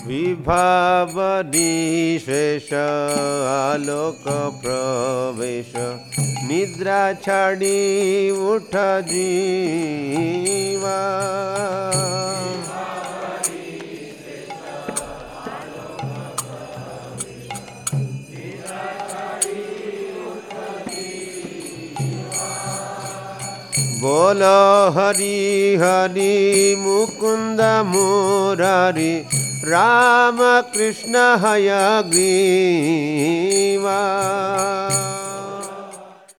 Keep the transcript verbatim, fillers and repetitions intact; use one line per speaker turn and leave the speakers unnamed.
विभावनिशेष आलोक प्रवेश निद्रा छाड़ी उठ जीवा बोलो हरि हरि मुकुंद मुरारी राम कृष्ण हय ग्रीवा।